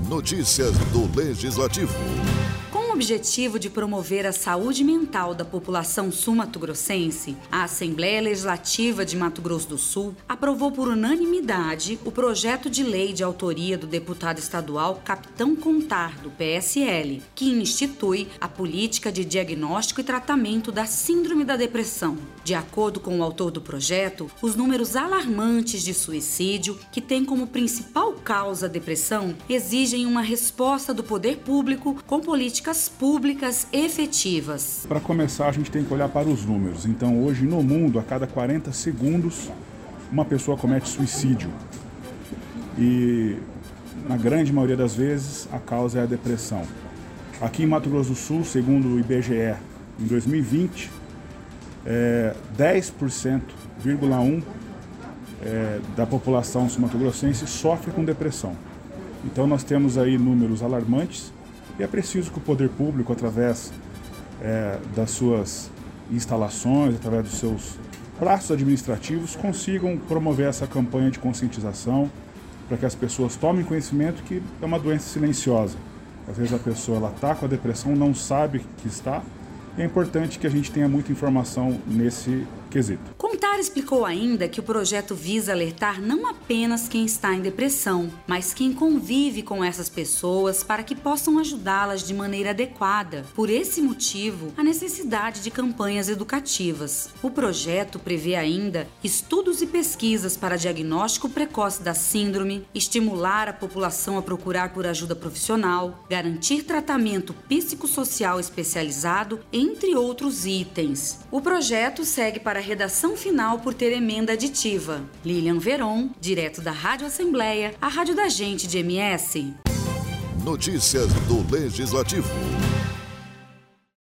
Notícias do Legislativo. Com o objetivo de promover a saúde mental da população sul-mato-grossense, a Assembleia Legislativa de Mato Grosso do Sul aprovou por unanimidade o projeto de lei de autoria do deputado estadual Capitão Contar, do PSL, que institui a política de diagnóstico e tratamento da síndrome da depressão. De acordo com o autor do projeto, os números alarmantes de suicídio, que tem como principal causa a depressão, exigem uma resposta do poder público com políticas públicas efetivas. Para começar, a gente tem que olhar para os números. Então, hoje no mundo, a cada 40 segundos, uma pessoa comete suicídio. E, na grande maioria das vezes, a causa é a depressão. Aqui em Mato Grosso do Sul, segundo o IBGE, em 2020, 10,1% da população sul-mato-grossense sofre com depressão. Então, nós temos aí números alarmantes. E é preciso que o poder público, através das suas instalações, através dos seus braços administrativos, consigam promover essa campanha de conscientização para que as pessoas tomem conhecimento que é uma doença silenciosa. Às vezes a pessoa está com a depressão, não sabe que está, e é importante que a gente tenha muita informação nesse quesito. Contar explicou ainda que o projeto visa alertar não apenas quem está em depressão, mas quem convive com essas pessoas para que possam ajudá-las de maneira adequada. Por esse motivo, a necessidade de campanhas educativas. O projeto prevê ainda estudos e pesquisas para diagnóstico precoce da síndrome, estimular a população a procurar por ajuda profissional, garantir tratamento psicossocial especializado, entre outros itens. O projeto segue para a redação final por ter emenda aditiva. Lilian Veron, direto da Rádio Assembleia, a rádio da gente de MS. Notícias do Legislativo.